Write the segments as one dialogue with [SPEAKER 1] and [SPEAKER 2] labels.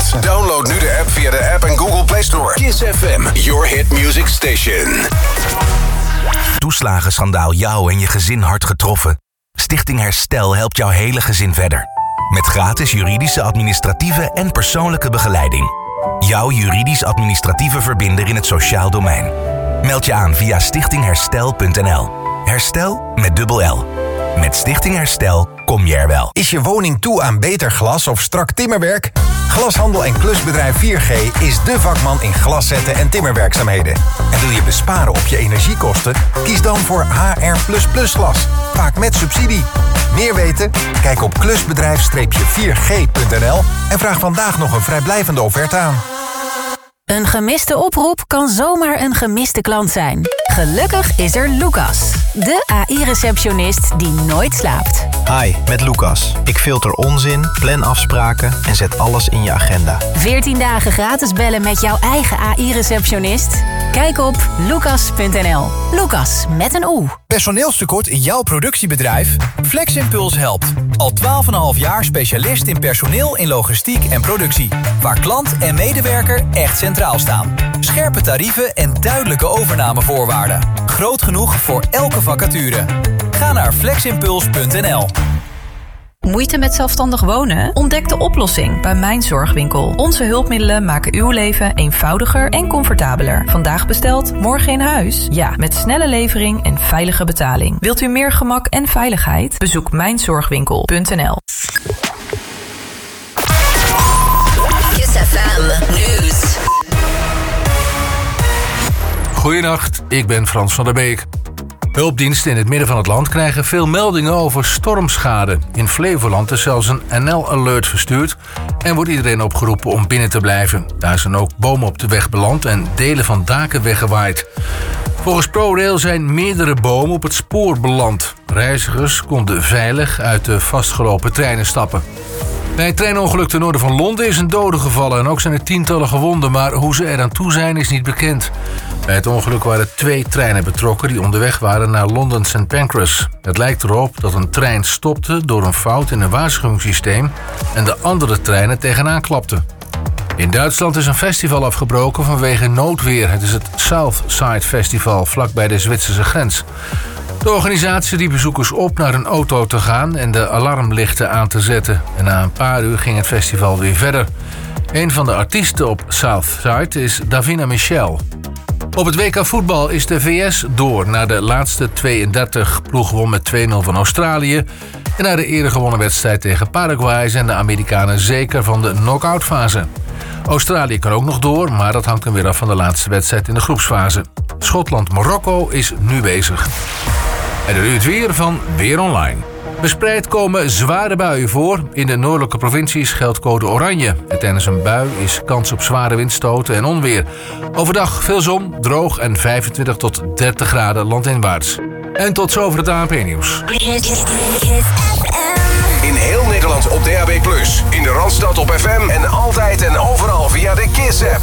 [SPEAKER 1] plaatsen.
[SPEAKER 2] Download nu de app via de App en Google Play Store. Kiss FM, your hit music station.
[SPEAKER 3] Toeslagenschandaal jou en je gezin hard getroffen? Stichting Herstel helpt jouw hele gezin verder. Met gratis juridische, administratieve en persoonlijke begeleiding. Jouw juridisch-administratieve verbinder in het sociaal domein. Meld je aan via stichtingherstel.nl. Herstel met dubbel L. Met Stichting Herstel kom je er wel.
[SPEAKER 1] Is je woning toe aan beter glas of strak timmerwerk? Glashandel en klusbedrijf 4G is dé vakman in glaszetten en timmerwerkzaamheden. En wil je besparen op je energiekosten? Kies dan voor HR++ glas. Vaak met subsidie. Meer weten? Kijk op klusbedrijf-4g.nl en vraag vandaag nog een vrijblijvende offerte aan.
[SPEAKER 4] Een gemiste oproep kan zomaar een gemiste klant zijn. Gelukkig is er Lucas, de AI-receptionist die nooit slaapt.
[SPEAKER 5] Hi, met Lucas. Ik filter onzin, plan afspraken en zet alles in je agenda.
[SPEAKER 4] 14 dagen gratis bellen met jouw eigen AI-receptionist? Kijk op lucas.nl. Lucas met een O.
[SPEAKER 6] Personeelstekort in jouw productiebedrijf? FlexImpuls helpt. Al 12,5 jaar specialist in personeel in logistiek en productie. Waar klant en medewerker echt centraal staan. Scherpe tarieven en duidelijke overnamevoorwaarden. Groot genoeg voor elke vacature. Ga naar fleximpuls.nl.
[SPEAKER 7] Moeite met zelfstandig wonen? Ontdek de oplossing bij Mijn Zorgwinkel. Onze hulpmiddelen maken uw leven eenvoudiger en comfortabeler. Vandaag besteld, morgen in huis? Ja, met snelle levering en veilige betaling. Wilt u meer gemak en veiligheid? Bezoek mijnzorgwinkel.nl.
[SPEAKER 8] Kiss FM News.
[SPEAKER 9] Goedenacht, ik ben Frans van der Beek. Hulpdiensten in het midden van het land krijgen veel meldingen over stormschade. In Flevoland is zelfs een NL-alert verstuurd en wordt iedereen opgeroepen om binnen te blijven. Daar zijn ook bomen op de weg beland en delen van daken weggewaaid. Volgens ProRail zijn meerdere bomen op het spoor beland. Reizigers konden veilig uit de vastgelopen treinen stappen. Bij een treinongeluk ten noorden van Londen is een dode gevallen en ook zijn er tientallen gewonden, maar hoe ze eraan toe zijn is niet bekend. Bij het ongeluk waren 2 treinen betrokken die onderweg waren naar Londen St. Pancras. Het lijkt erop dat een trein stopte door een fout in een waarschuwingssysteem en de andere treinen tegenaan klapten. In Duitsland is een festival afgebroken vanwege noodweer. Het is het Southside Festival vlakbij de Zwitserse grens. De organisatie riep bezoekers op naar een auto te gaan en de alarmlichten aan te zetten. En na een paar uur ging het festival weer verder. Een van de artiesten op Southside is Davina Michel. Op het WK voetbal is de VS door naar de laatste 32. Ploeg won met 2-0 van Australië. En na de eerder gewonnen wedstrijd tegen Paraguay zijn de Amerikanen zeker van de knock-outfase. Australië kan ook nog door, maar dat hangt dan weer af van de laatste wedstrijd in de groepsfase. Schotland-Marokko is nu bezig. En dan nu het weer van Weer Online. Verspreid komen zware buien voor. In de noordelijke provincies geldt code oranje. En tijdens een bui is kans op zware windstoten en onweer. Overdag veel zon, droog en 25 tot 30 graden landinwaarts. En tot zover het ANP-nieuws.
[SPEAKER 2] In heel Nederland op DAB+. In de Randstad op FM en altijd en overal via de Kiss-app.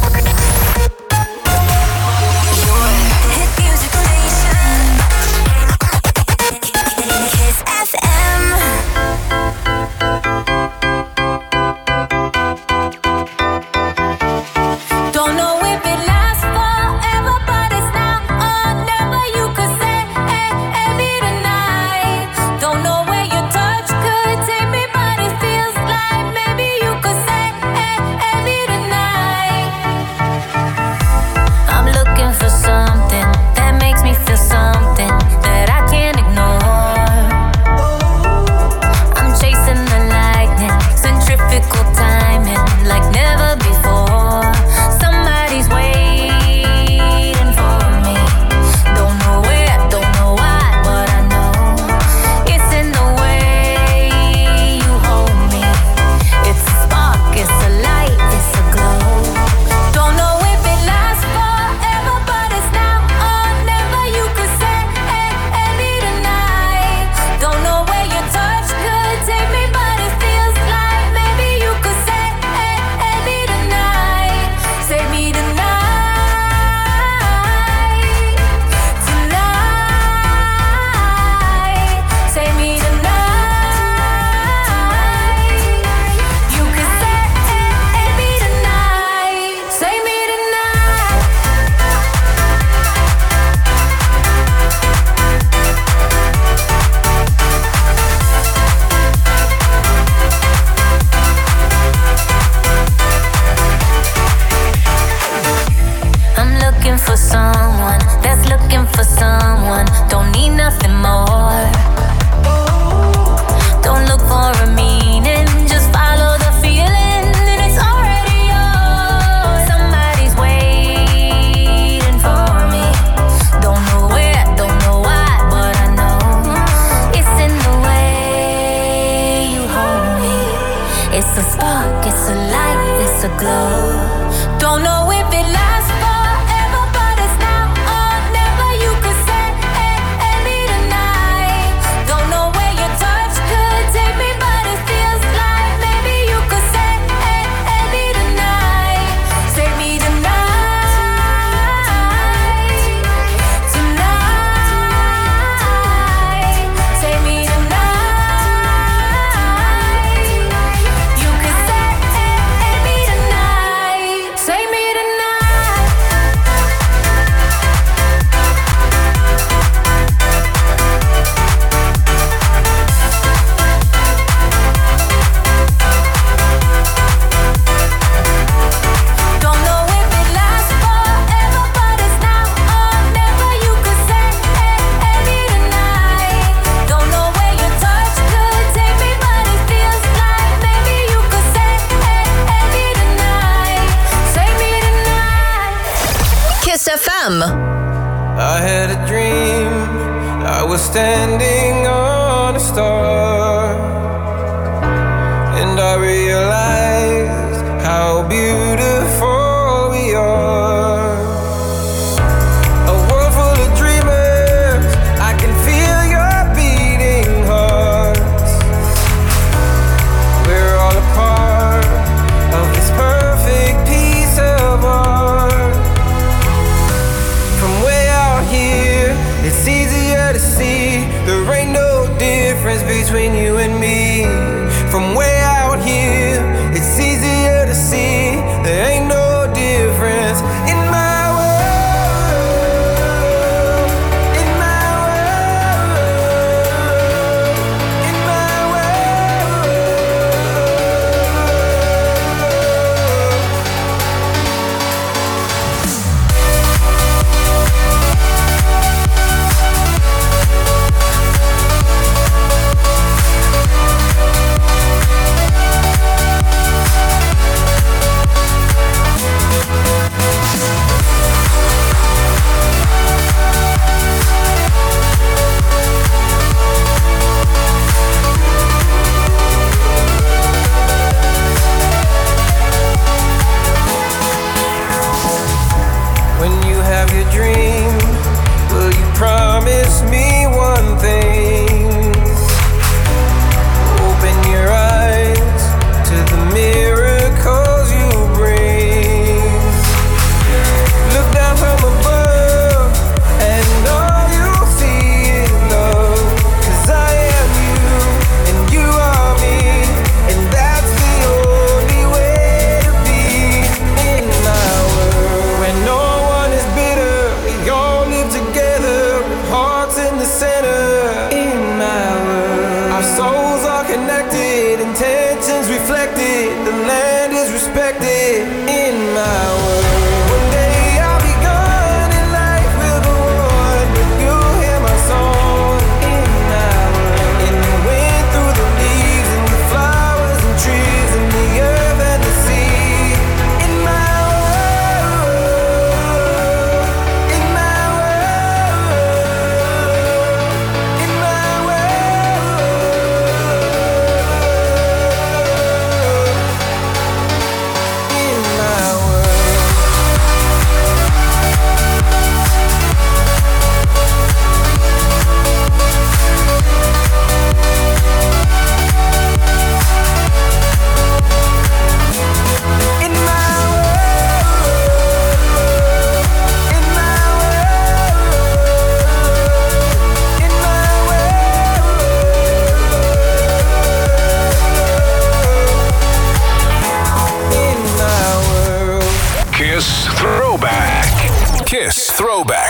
[SPEAKER 10] standing on a star, and I realized how beautiful we are. A world full of dreamers, I can feel your beating hearts. We're all a part of this perfect piece of art. From way out here, it's easier to see there ain't no difference between you and me. From way out here, it's easier to see there ain't no difference in my world, in my world, in my world. When you have your dream, will you promise me one thing? Open your eyes to the miracles you bring. Look down from above and all you'll see is love. 'Cause I am you and you are me, and that's the only way to be in my world. When no one is bitter, we all live together with hearts in the center. In my world, our souls are connected, intentions reflected, the land is respected. In my world, one day I'll be gone and life will go on, but you'll hear my song. In my world, in the wind, through the leaves, and the flowers and trees, and the earth and the sea. In my world, in my world, in my world, in my world. In my world, in my world, in my world, in my world.
[SPEAKER 2] Kiss Throwback. Kiss Throwback.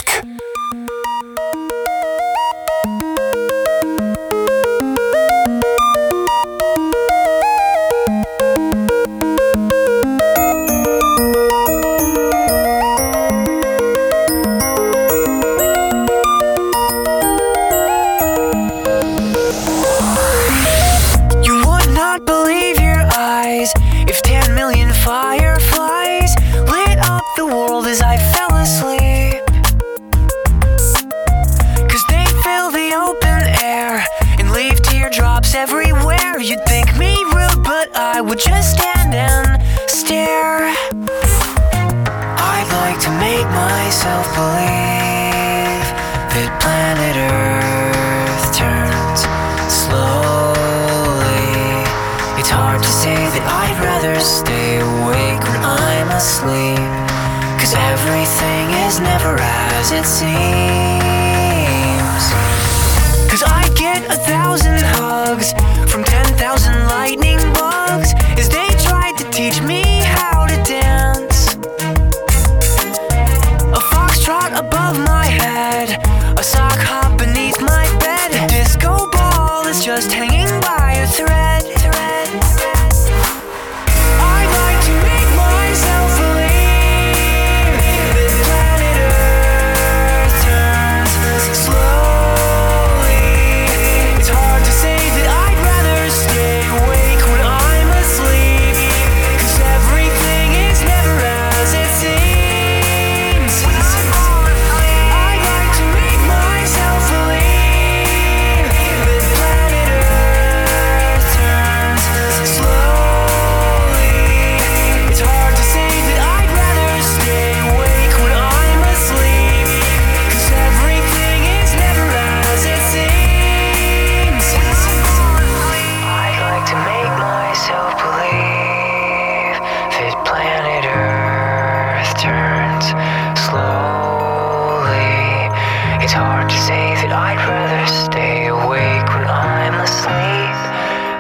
[SPEAKER 11] You would not believe your eyes if 10 million fireflies lit up the world as I fell asleep. 'Cause they fill the open air and leave teardrops everywhere. You'd think me rude, but I would just stand and stare. I'd like to make myself believe that planet Earth turns slowly. It's hard to say that I'd rather stay awake when I'm asleep, 'cause everything is never as it seems. 'Cause I get 1,000 hugs from 10,000 lightning bugs as they tried to teach me how to dance. A foxtrot above my head, a sock hop beneath my bed, a disco ball is just hanging by a thread. I'd like to make myself believe that planet Earth turns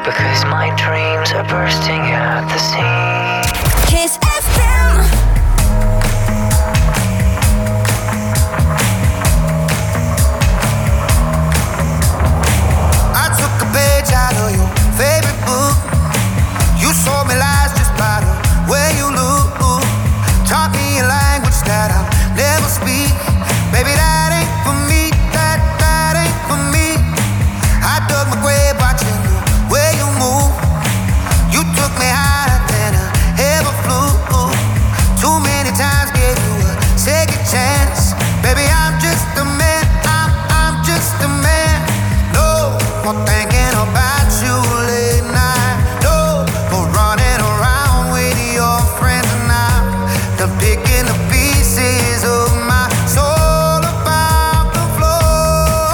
[SPEAKER 11] because my dreams are bursting at the seams.
[SPEAKER 8] Kiss FM.
[SPEAKER 12] I took a page out of your favorite book. You sold me lies just by the way you look. Taught me a language that I'll never speak. Baby, that ain't for me. That ain't for me. I dug my grave watching the way you move. You took me higher than I ever flew. Too many times gave you a second chance. Baby, I'm just a man. I'm just a man. No more thinking about you late night. No more running around with your friends and I'm done picking the pieces of my soul about the floor.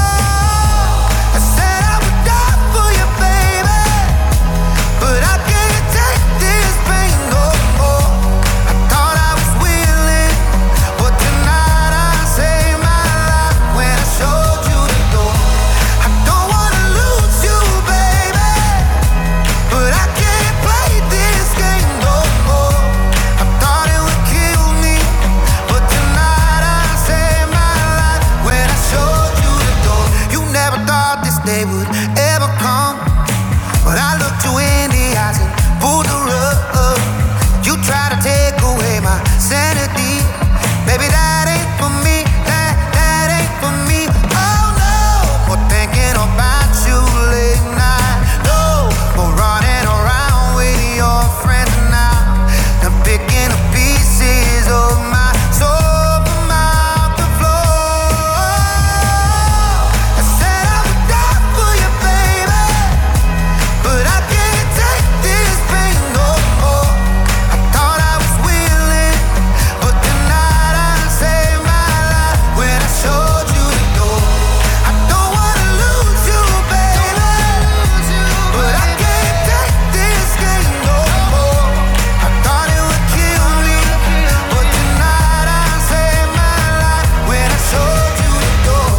[SPEAKER 12] I said I would die for you, baby, but I can't take this pain no more. I thought I was willing, but tonight I saved my life when I showed you the door. I don't wanna lose you, baby, but I can't play this game no more. I thought it would kill me, but tonight I saved my life when I showed you the door. You never thought this day would ever come, but I looked you in the eyes and pulled the rug. You tried to take away my sanity. Baby, that ain't for me. That ain't for me. Oh no, more thinking about you late night. No more running around with your friends now. I'm picking up pieces of my soul from out the floor. I said I would die for you, baby, but I can't take this pain no more. I thought I was willing, but tonight I saved my life when I showed you the door. I don't wanna lose you, baby, but I can't take this game no more. I thought it would kill me, but tonight I saved my life when I showed you the door.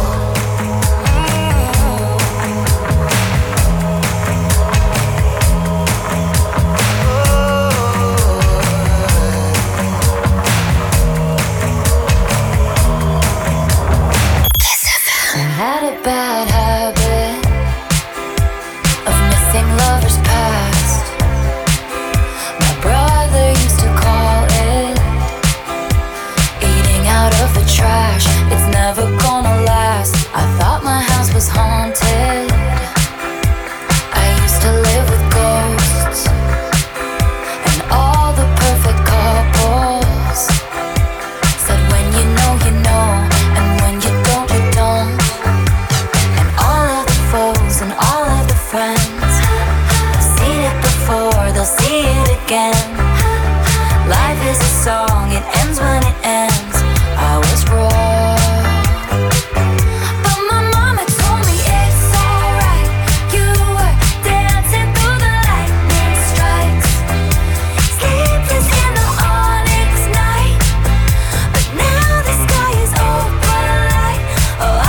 [SPEAKER 13] I had a bad habit of missing lovers past. My brother used to call it eating out of the trash. It's never gonna last. I thought my house was haunted. I used to live with ghosts and all the perfect couples said when you know, and when you don't, you don't. And all of the foes and all of the friends have seen it before, they'll see it again. Life is a song, it ends when it ends. I was wrong, but my mama told me it's alright. You were dancing through the lightning strikes, sleepless in the onyx night, but now the sky is open light. Oh,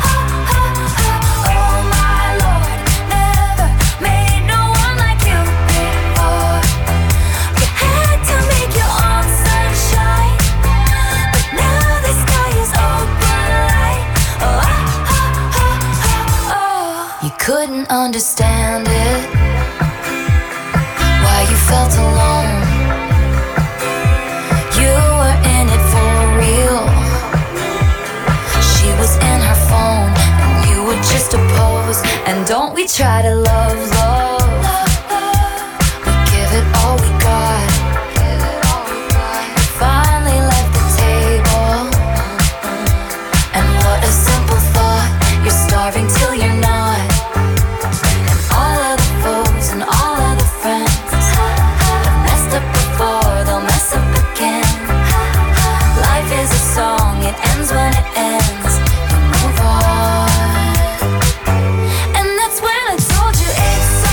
[SPEAKER 13] oh my Lord, never made no one like you before. You had to make your own sunshine, but now the sky is open light. Oh, you couldn't understand it, why you felt alone. You were in it for real. She was in her phone and you were just a pose. And don't we try to love, we give it all we got. We finally left the table, and what a simple thought. You're starving till you're not. And all of the foes and all of the friends have messed up before, they'll mess up again. Life is a song, it ends when it ends. You move on, and that's when I told you it's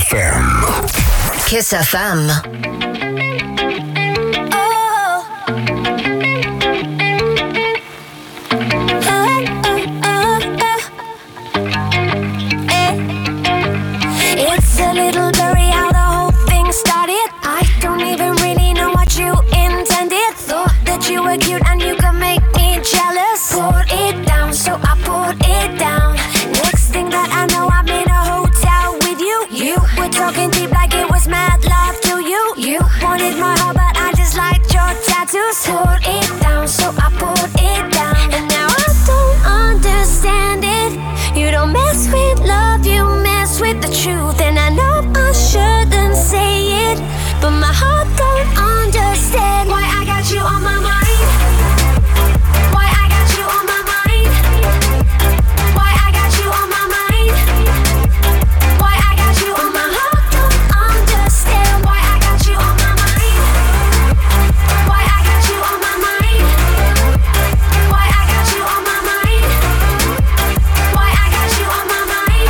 [SPEAKER 2] FM.
[SPEAKER 8] Kiss FM.
[SPEAKER 14] It's a little blurry how the whole thing started. I don't even really know what you intended. Thought that you were cute and you could make me jealous. Put it down, so I put it down. Next thing that I know, I'm in a hotel with you. You were talking deep like it was mad love to you. You wanted my heart, but I just liked your tattoos. Put it down, so I put it down. And now I don't understand it. You don't mess with love, you mess with the truth. And I know I shouldn't say it, but my heart don't understand why I got you on my mind. Why I got you on my mind. Why I got you on my mind. Why I got you on my heart don't understand why I got you on my mind. Why I got you on my mind. Why I got you on my mind. Why I got you on my mind.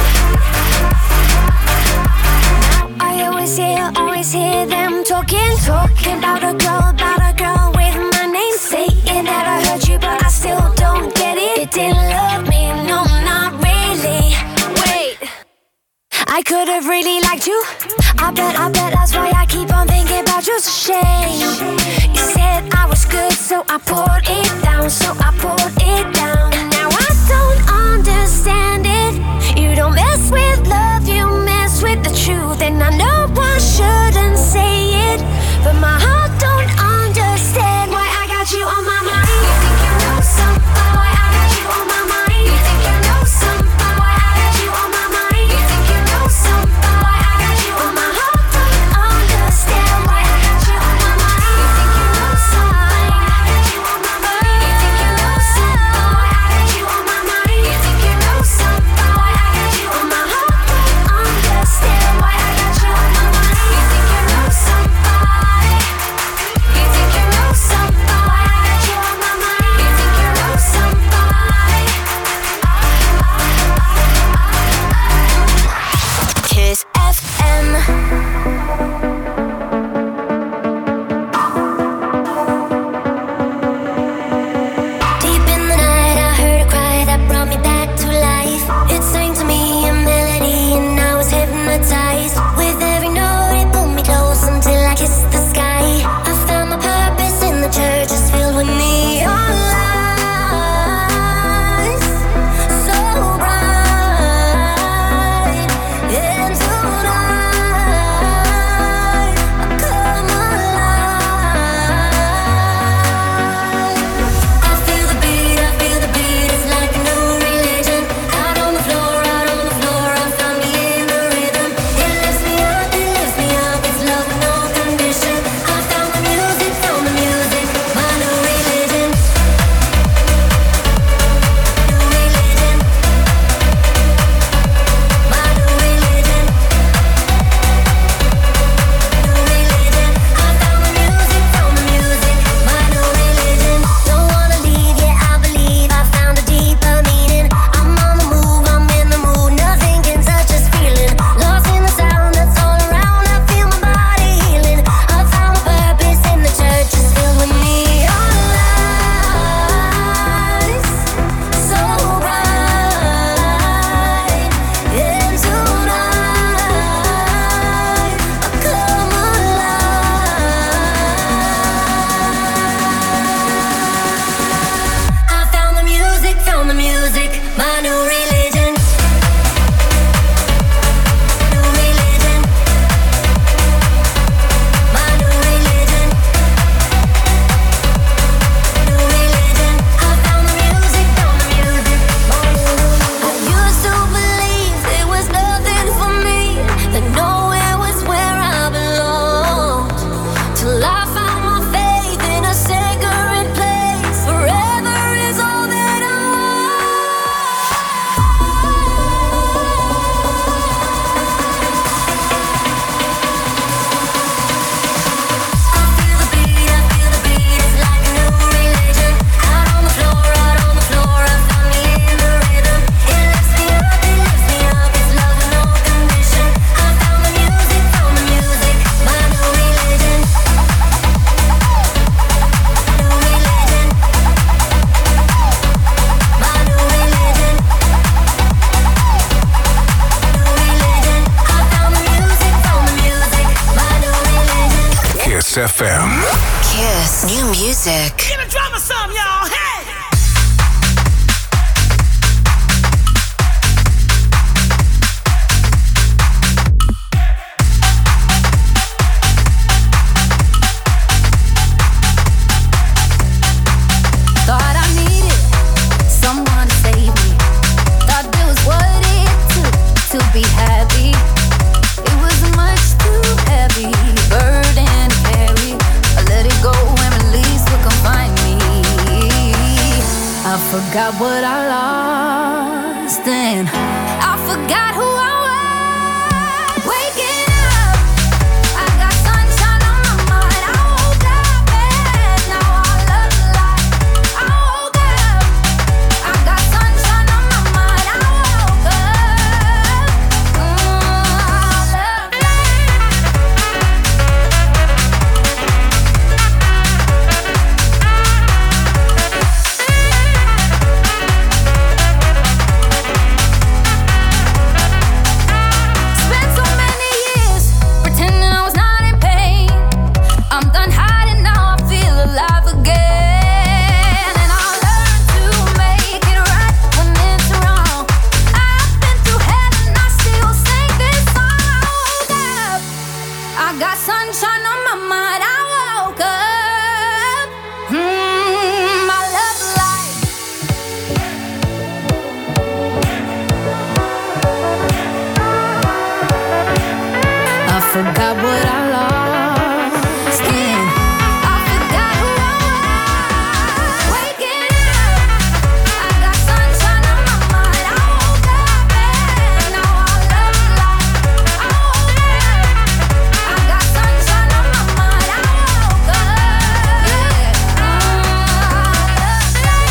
[SPEAKER 14] Now I always hear them talking about a girl with my name. Saying that I heard you, but I still don't get it. It didn't love me, no, not really. Wait, I could have really liked you. I bet that's why I keep on thinking about you. It's a shame. You said I was good, so I put it down, so I put it down. And now I don't understand it. You don't mess with love, you mess with the truth. And I know I shouldn't say it, but my heart don't understand why I got you on my mind. You think you know something? Why I got you on my mind? You think you know something? Why I got you on my mind? You think you know something? Why I got you on my heart don't understand why I got you on my mind. You think you know something? Why I got you on my mind? You think
[SPEAKER 2] FM.
[SPEAKER 8] Kiss. New music.
[SPEAKER 11] Give the drummer some, y'all. Hey!
[SPEAKER 13] Thought I needed someone to save me. Thought this was what it took to be happy. It was much too heavy, burden to carry. I let it go and release what confined me. I forgot what I lost and I forgot who I was. Waking up, I got sunshine on my mind. I woke up and now I love the light. I woke up, I got sunshine on my mind. I woke up, I love Spent so many years pretending I was not in pain. I'm done hiding now, I feel alive again. And I'll learn to make it right when it's wrong. I've been through hell and I still sing this song. I woke up, I got sunshine on my mind. I woke up, I love life. I forgot what I lost and I forgot who I was. Waking up, I got sunshine on my mind. I woke up and now I love life. I woke up, I got sunshine on my mind. I woke up, yeah. I love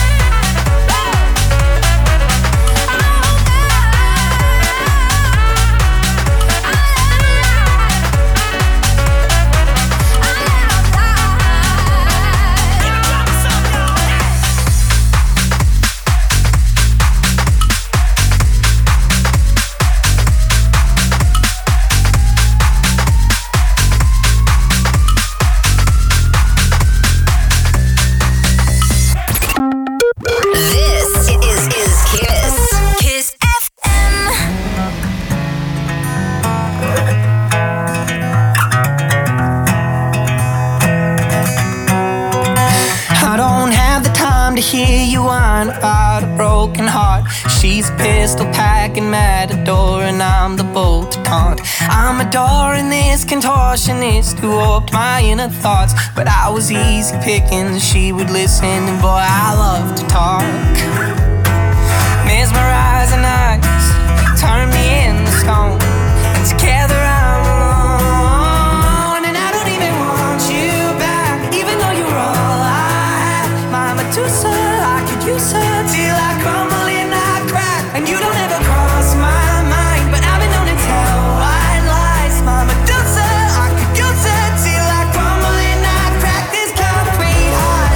[SPEAKER 8] This is Kiss. Kiss FM.
[SPEAKER 11] I don't have the time to hear you whine about a broken heart. She's a pistol packing matador and I'm the bolt to taunt. I'm adoring this contortionist who warped my inner thoughts. But I was easy picking, she would listen, and boy, I love to talk. Mesmerizing eyes turn me into stone, and together I'm alone. And I don't even want you back, even though you're all I have. My Medusa, I could use her till I crumble and I crack. And you don't ever cross my mind, but I've been known to tell white lies. My Medusa, I could use her till I crumble and I crack. This concrete heart,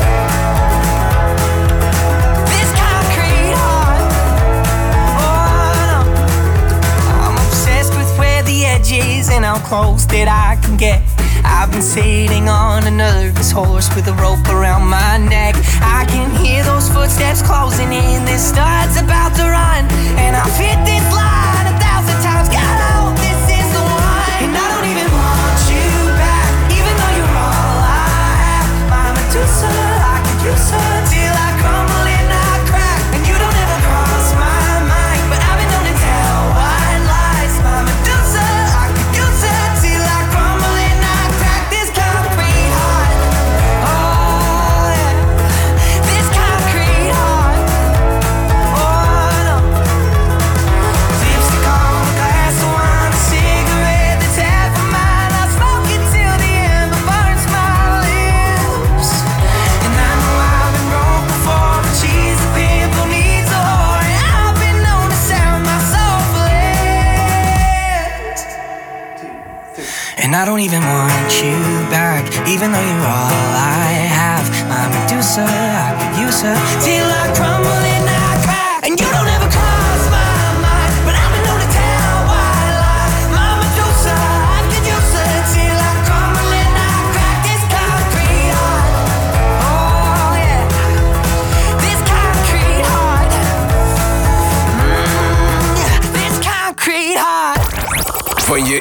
[SPEAKER 11] this concrete heart. Oh no, I'm obsessed with where the edge is and how close that I can get. I've been sitting on a nervous horse with a rope around my neck. I can hear those footsteps closing in. This start's about to run, and I've hit this line 1,000 times. God, I hope this is the one. And I don't even want you back, even though you're all I have. My Medusa, I could use her till I crumble and I crack. And you don't ever cross my mind, but I've been known to tell white lies. My Medusa, I could use her till I crumble and I crack. This concrete heart, oh yeah, this concrete heart, oh no. Lipstick on a glass of wine, a cigarette that's half of mine. I smoke it till the ember burns my lips. And I know I've been wrong before, but she's a pimple needs a whore, and I've been known to sell my soul for less. And I don't even want you back, even though you're all I have. My Medusa, I could use her till I crumble and I crack. And you don't ever cross my mind, but I've been known to tell white lies. My Medusa, I could use her till I crumble and I crack.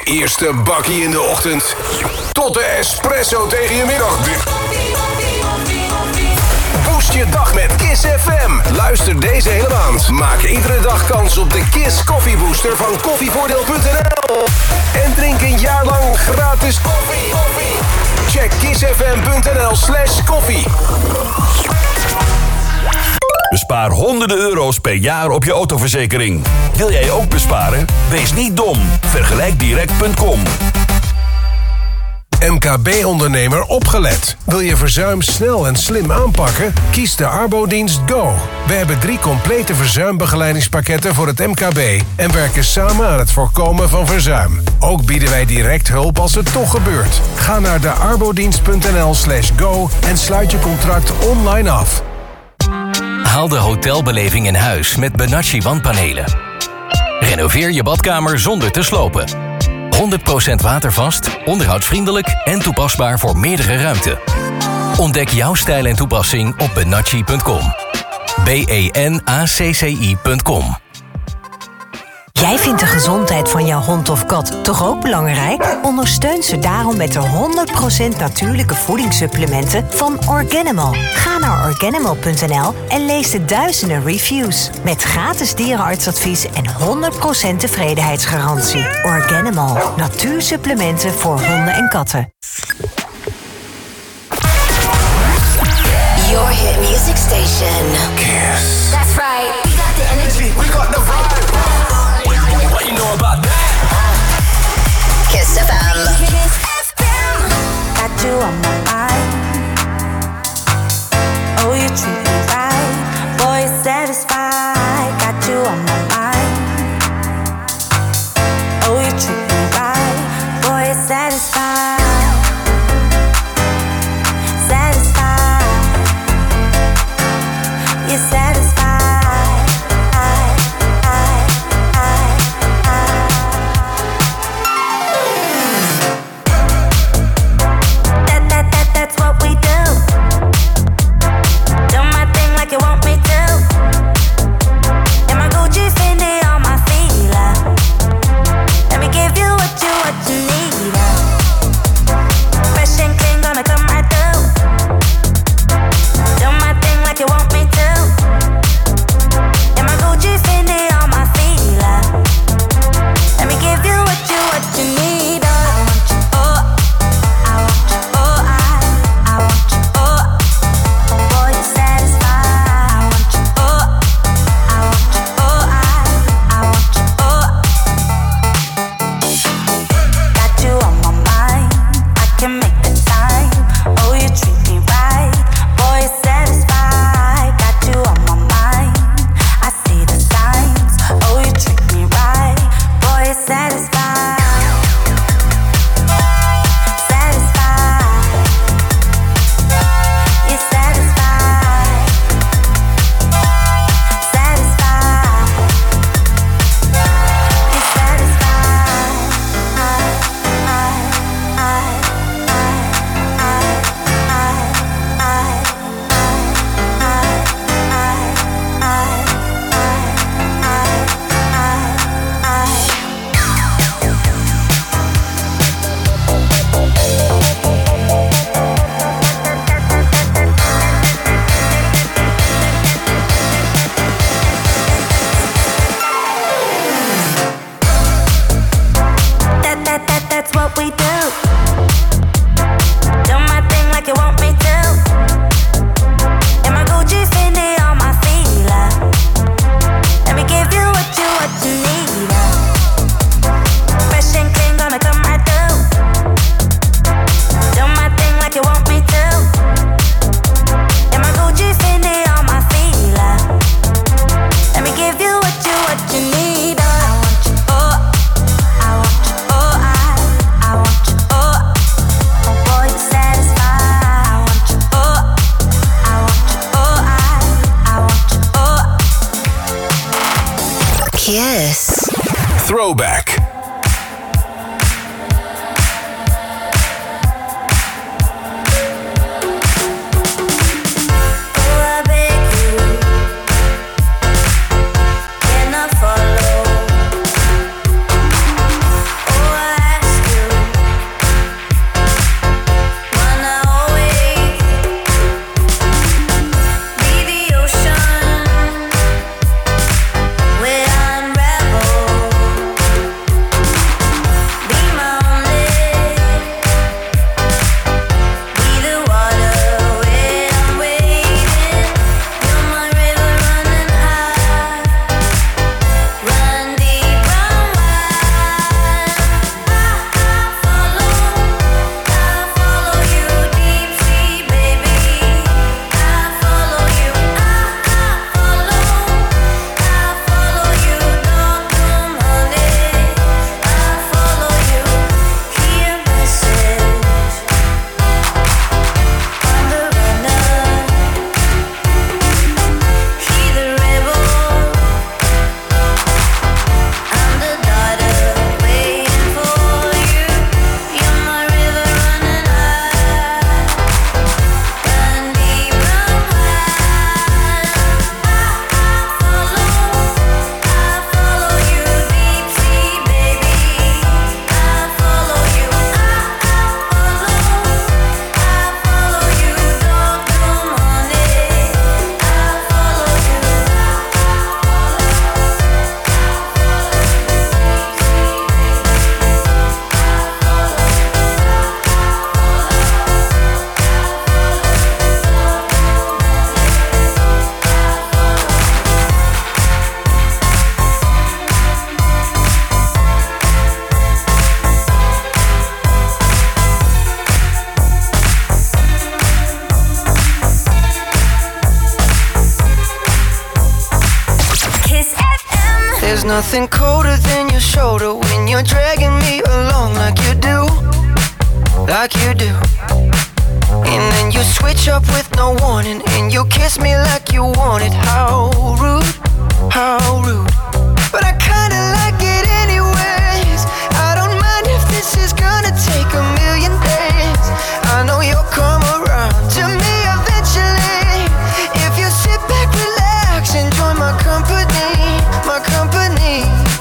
[SPEAKER 2] eerste bakkie in de ochtend tot de espresso tegen je middagdip. Boost je dag met Kiss FM. Luister deze hele maand. Maak iedere dag kans op de Kiss Koffiebooster van koffievoordeel.nl. En drink een jaar lang gratis koffie. Check kissfm.nl/koffie.
[SPEAKER 15] Bespaar honderden euro's per jaar op je autoverzekering. Wil jij ook besparen? Wees niet dom. Vergelijkdirect.com.
[SPEAKER 2] MKB-ondernemer opgelet. Wil je verzuim snel en slim aanpakken? Kies de Arbodienst Go. We hebben 3 complete verzuimbegeleidingspakketten voor het MKB en werken samen aan het voorkomen van verzuim. Ook bieden wij direct hulp als het toch gebeurt. Ga naar de arbodienst.nl/go en sluit je contract online af.
[SPEAKER 16] Haal de hotelbeleving in huis met Benacci wandpanelen. Renoveer je badkamer zonder te slopen. 100% watervast, onderhoudsvriendelijk en toepasbaar voor meerdere ruimten. Ontdek jouw stijl en toepassing op benacci.com. benacci.com.
[SPEAKER 17] Jij vindt de gezondheid van jouw hond of kat toch ook belangrijk? Ondersteun ze daarom met de 100% natuurlijke voedingssupplementen van Organimal. Ga naar Organimal.nl en lees de duizenden reviews. Met gratis dierenartsadvies en 100% tevredenheidsgarantie. Organimal. Natuursupplementen voor honden en katten.
[SPEAKER 8] Your hit music station.
[SPEAKER 2] Kiss.
[SPEAKER 8] That's right. We got the energy. We got the vibe.
[SPEAKER 15] What you know about that?
[SPEAKER 8] Kiss FM.
[SPEAKER 14] Kiss FM. Got you on my mind. Oh, you treat me right. Boy, you're satisfied. Got you on my mind. Oh, you treat me right. Boy, you're satisfied. Satisfied. You're satisfied.
[SPEAKER 2] Throwback.
[SPEAKER 14] Can I follow? Oh, I
[SPEAKER 11] There's nothing colder than your shoulder when you're dragging me along like you do, like you do. And then you switch up with no warning, and you kiss me like you want it. How rude, how rude. But I kinda like it anyways. I don't mind if this is gonna take a million days. I know you'll come around to me eventually. If you sit back, relax, enjoy my company, my company.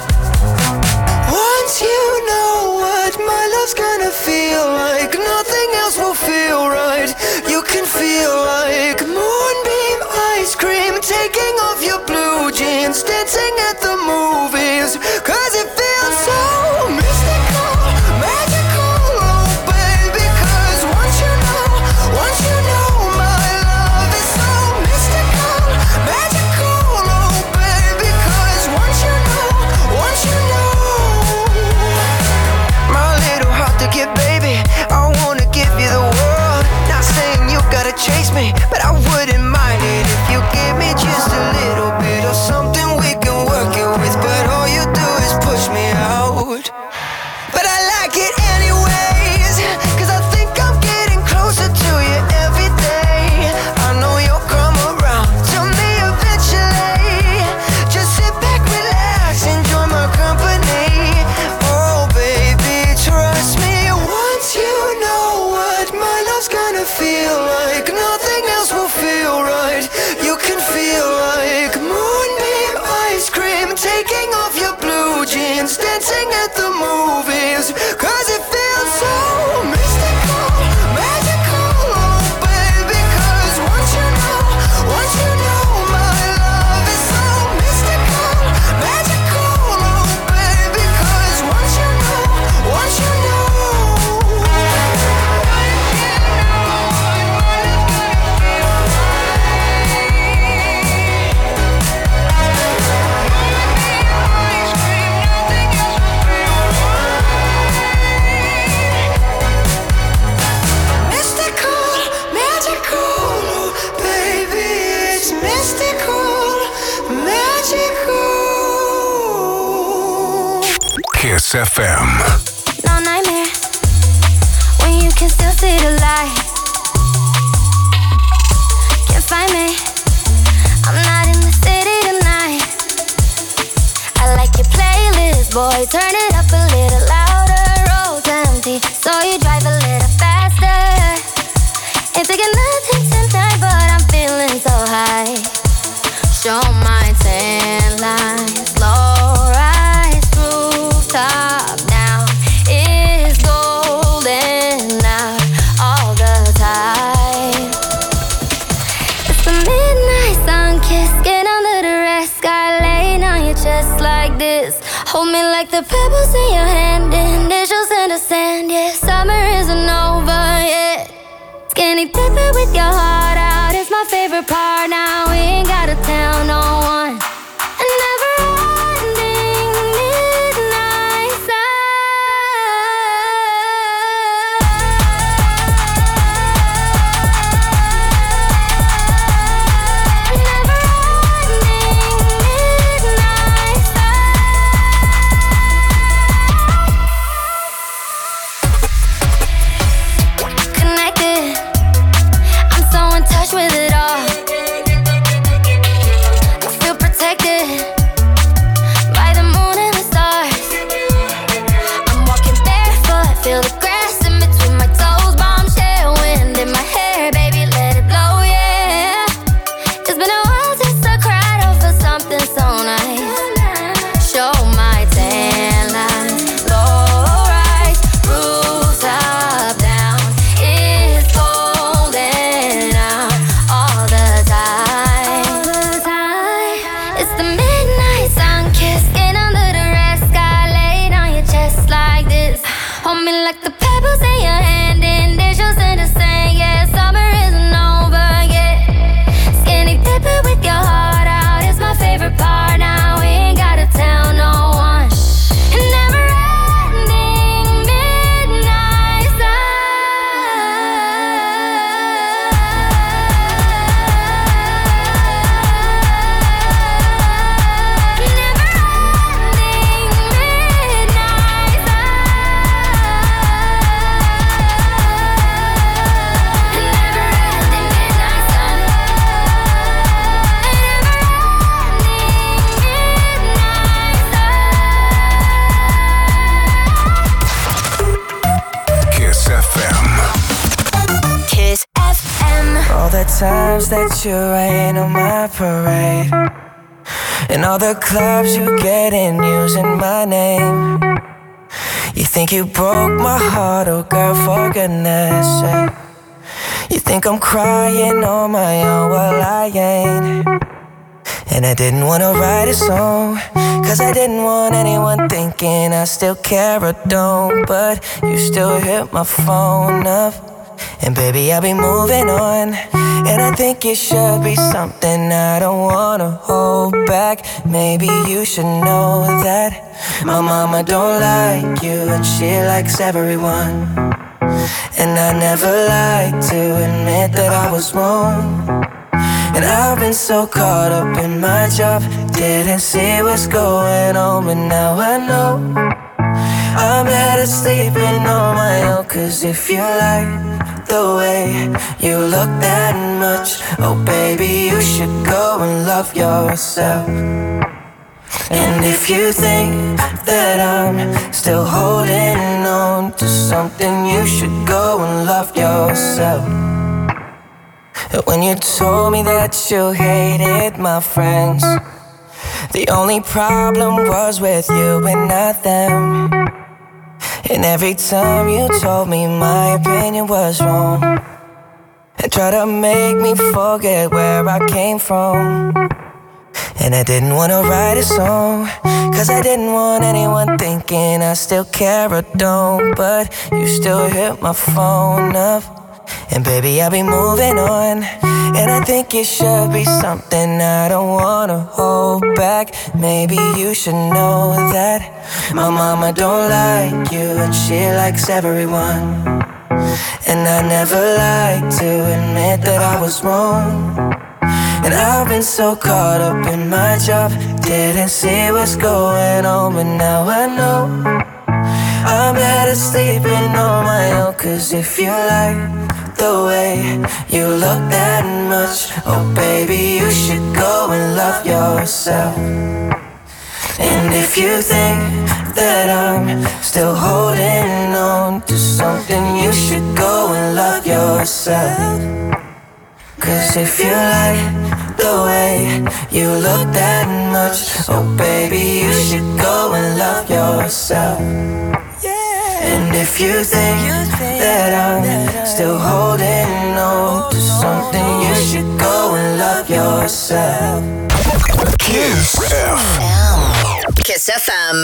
[SPEAKER 11] Once you know what my love's gonna feel like, nothing else will feel right. You can feel like moonbeam ice cream, taking off your blue jeans, dancing at the movies. Cause it feels so mystical, magical, oh baby. Cause once you know my love is so mystical, magical, oh baby. Cause once you know my little heart to give, baby, I wanna give you the world. Not saying you gotta chase me, but I wouldn't mind it if you give me just a little bit of something we can work it with. But all you do is push me out. But I like it anyways, cause I think I'm getting closer to you every day. I know you'll come around to me eventually. Just sit back, relax, enjoy my company. Oh baby, trust me. Once you know what my love's gonna feel like, nothing else will feel right. You can feel like moonbeam ice cream, taking off your blue jeans, dancing at the movies. Cause it feels so mystical, magical, oh baby. Cause once you know my love is so mystical, magical, oh baby. Cause once you know mystical, magical, oh baby. It's mystical, magical.
[SPEAKER 2] Kiss FM.
[SPEAKER 14] No nightmare when you can still see the light. Can't find me, I'm not in the city tonight. I like your playlist, boy, turn it up a little louder. Road's empty, so you drive a little faster. Ain't taking nothing tonight, but I'm feeling so high. Show my tan lines, low rise, rooftop now is golden out all the time. It's the midnight sun kiss, get under the red sky, laying on your chest like this. Hold me like the pebbles in your hand, initials in the sand. Yeah, summer isn't over yet. Skinny dipping with your heart out is my favorite part. Now we ain't gotta tell no one. A never-ending midnight connected. I'm so in touch with it all.
[SPEAKER 11] times that you rain on my parade, and all the clubs you get in using my name. You think you broke my heart, oh girl, for goodness sake. You think I'm crying on my own, well I ain't. And I didn't wanna write a song, cause I didn't want anyone thinking I still care or don't. But you still hit my phone up, and baby I'll be moving on. And I think it should be something I don't wanna hold back. Maybe you should know that my mama don't like you, and she likes everyone. And I never like to admit that I was wrong. And I've been so caught up in my job, didn't see what's going on, but now I know I'm better sleeping on my own. Cause if you like the way you look that much, oh baby, you should go and love yourself. And if you think that I'm still holding on to something, you should go and love yourself. When you told me that you hated my friends, the only problem was with you and not them. And every time you told me my opinion was wrong, and tried to make me forget where I came from. And I didn't wanna write a song, cause I didn't want anyone thinking I still care or don't. But you still hit my phone up, and baby I'll be moving on. And I think it should be something I don't wanna hold back. Maybe you should know that my mama don't like you, and she likes everyone. And I never like to admit that I was wrong. And I've been so caught up in my job, didn't see what's going on, but now I know I'm better sleeping on my own. Cause if you like the way you look that much, oh baby, you should go and love yourself. And if you think that I'm still holding on to something, you should go and love yourself. Cause if you like the way you look that much, oh baby, you should go and love yourself. And if you think that I'm still holding on to something, you should go and love yourself.
[SPEAKER 8] Kiss FM. Kiss FM.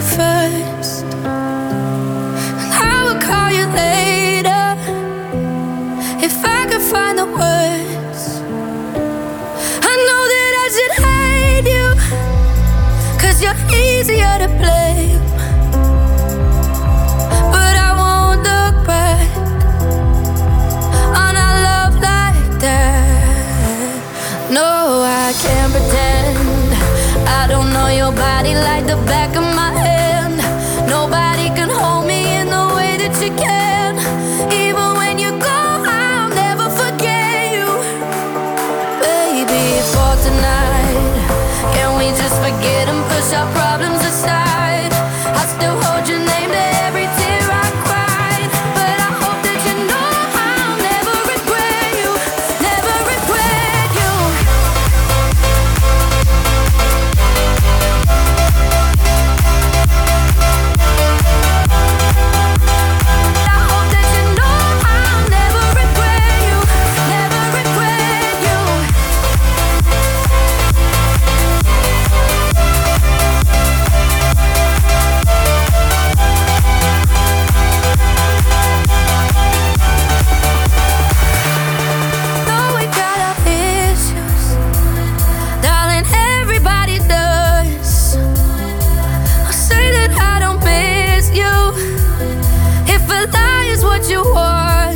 [SPEAKER 14] you first, and I will call you later if I could find the words. I know that I should hate you, 'cause you're easier to blame, but I won't look back on our love like that. No, I can't pretend I don't know your body like the back of my hand. Nobody can hold me in the way that you can. Even when you go, I'll never forget you. Baby, for tonight, can we just forget and push our problems aside? I still hold your name to every tear I cried, but I hope that you know I'll never regret you, never regret you. You want.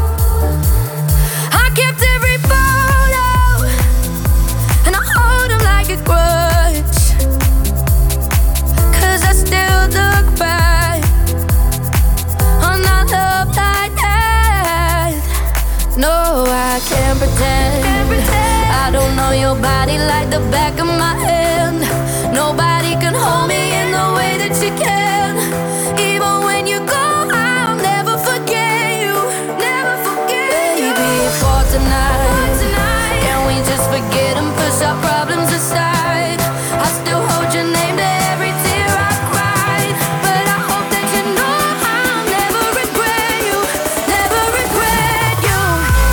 [SPEAKER 14] I kept every photo and I hold them like a grudge, 'cause I still look back on our love like that. No, I can't pretend I don't know your body like the back of my hand. Nobody can hold me in the way that you can. Even when you go, tonight, can we just forget and push our problems aside? I still hold your name to every tear I cried, but I hope that you know I'll never regret you, never regret you.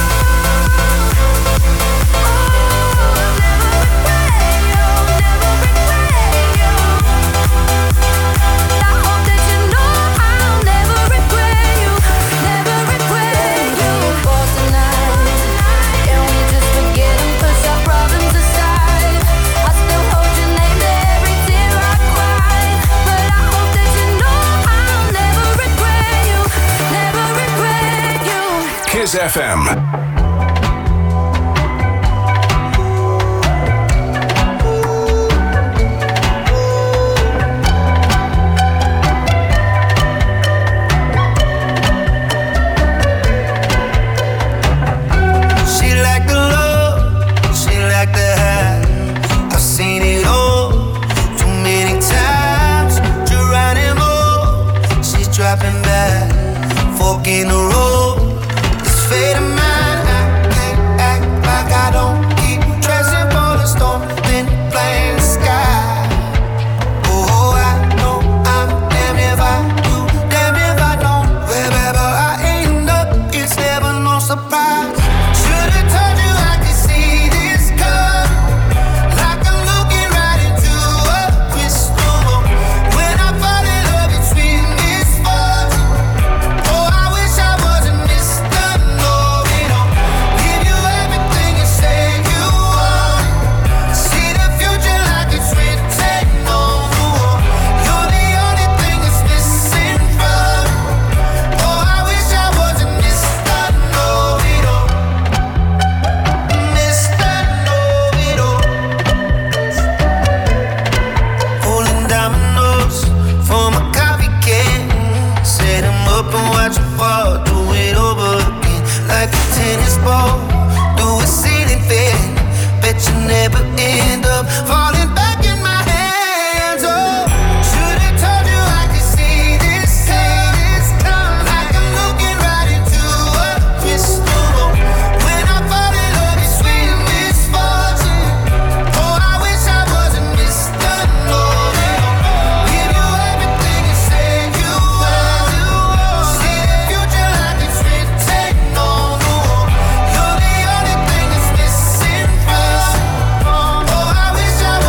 [SPEAKER 14] I hope that you know I'll never regret you, never regret you. For tonight, can we just forget and push our problems aside? I still hold your name to every tear I cried, but I hope that you know I'll never regret you, never regret you.
[SPEAKER 2] Kiss FM.
[SPEAKER 12] She like the love, she like the high. I've seen it all too many times. Geronimo, she's dropping back, fork in the road. It's fate of mine. I can't act like I don't keep dressing for the storm, then playing the sky. Oh, I know I'm damned if I do, damned if I don't. Wherever I end up, it's never no surprise. Should've told you I could see this come, like I'm looking right into a crystal ball. When I fall in love, it's sweet misfortune. Oh, I wish I wasn't Mr. Know-it-all. Give you everything you say you want. See the future like it's written on the wall. You're the only thing that's missing from me. Oh, I wish I wasn't Mr. Know-it-all. Mr. Know-it-all. Pulling dominoes from a copycat. Set him up and watch him fall. Do it over again like a tennis ball. Do a ceiling fan. Bet you never end up falling back in my hands. Oh, should've told you I could see this come, like I'm looking right into a crystal ball. When I fall in love, it's sweet misfortune. Oh, I wish I wasn't Mr. Know-it-all. Give you everything you say you want. See the future like it's written on the wall. You're the only thing that's missing from me. Oh, I wish I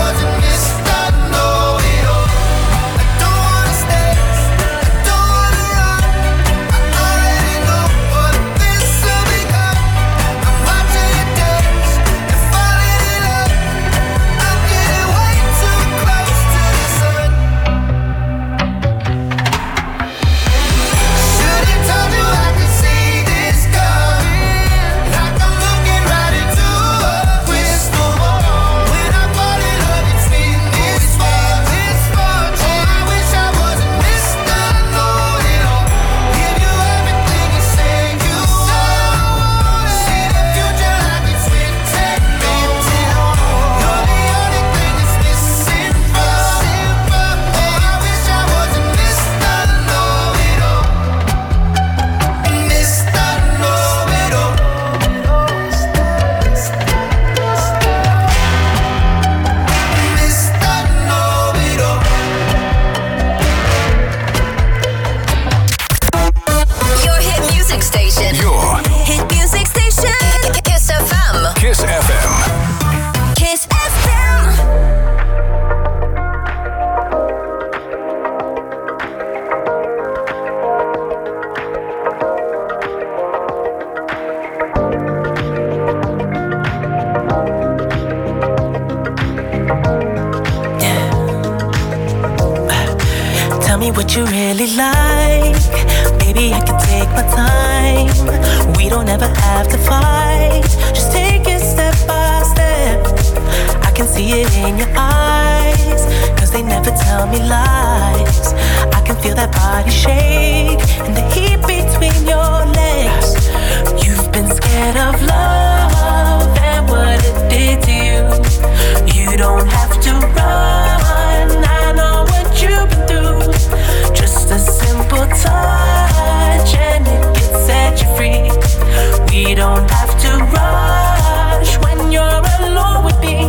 [SPEAKER 8] music station.
[SPEAKER 15] Your
[SPEAKER 8] hit music station. Kiss FM.
[SPEAKER 15] Kiss FM.
[SPEAKER 8] Kiss FM.
[SPEAKER 11] Tell me what you really like. Baby, I can take my time. We don't ever have to fight. Just take it step by step. I can see it in your eyes, 'cause they never tell me lies. I can feel that body shake and the heat between your legs. You've been scared of love and what it did to you. You don't have to run. I know what you've been through. Just a simple touch and it can set you free. We don't have to rush when you're alone with me.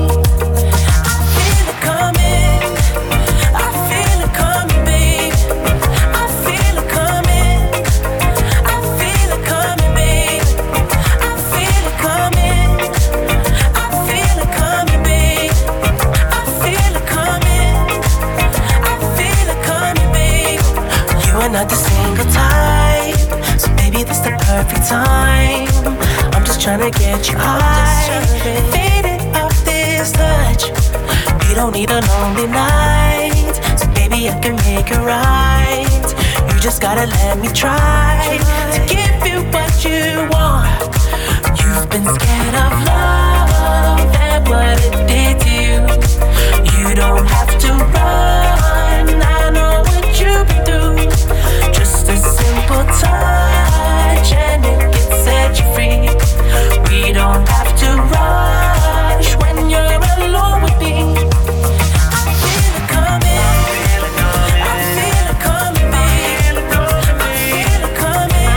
[SPEAKER 11] I feel it coming. I feel it coming, babe. I feel it coming. I feel it coming, babe. I feel it coming. I feel it coming, babe. I feel it coming. I feel it coming, babe. You are not the single type, so baby, this the perfect time. I'm just trying to get you high, faded off this touch. You don't need a lonely night, so baby, I can make it right. You just gotta let me try to give you what you want. You've been scared of love and what it did to you. You don't have to run. I know what you've been through. Just a simple touch and it can set you free. We don't have to rush when you're alone with me. I feel it coming. I feel it coming, babe. I feel it coming.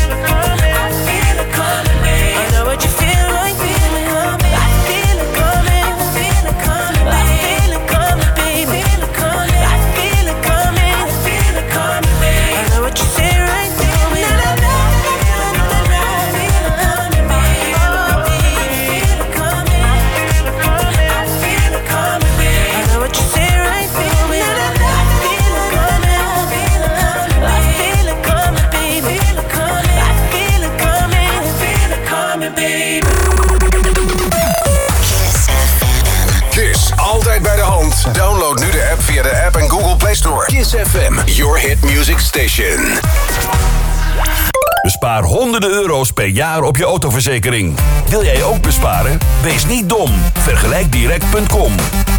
[SPEAKER 11] I feel it coming, babe. I know what you feel like, feeling coming. I feel it coming. I feel it coming, babe. I feel it coming, babe. I feel it coming. I feel it coming. I feel it coming, babe. I know what you say right now.
[SPEAKER 2] Kiss, altijd bij de hand. Download nu de app via de App en Google Play Store. Kiss FM, your hit music station.
[SPEAKER 15] Bespaar honderden euro's per jaar op je autoverzekering. Wil jij ook besparen? Wees niet dom. Vergelijkdirect.com.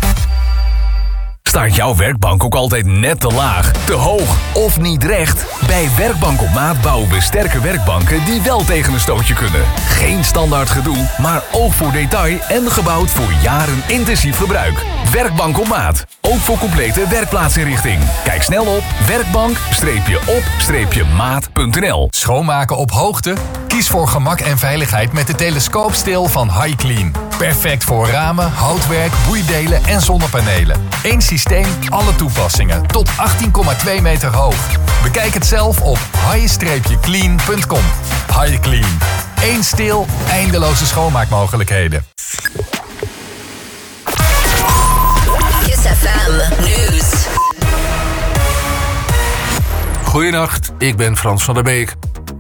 [SPEAKER 16] Staat jouw werkbank ook altijd net te laag, te hoog of niet recht? Bij Werkbank op Maat bouwen we sterke werkbanken die wel tegen een stootje kunnen. Geen standaard gedoe, maar oog voor detail en gebouwd voor jaren intensief gebruik. Werkbank op Maat, ook voor complete werkplaatsinrichting. Kijk snel op werkbank-op-maat.nl.
[SPEAKER 6] Schoonmaken op hoogte? Kies voor gemak en veiligheid met de telescoopsteel van HiClean. Perfect voor ramen, houtwerk, boeidelen en zonnepanelen. Eén systeem, alle toepassingen. Tot 18,2 meter hoog. Bekijk het zelf op hi-clean.com. HiClean. Eén steel, eindeloze schoonmaakmogelijkheden.
[SPEAKER 8] Kiss FM News.
[SPEAKER 9] Goedenacht, ik ben Frans van der Beek.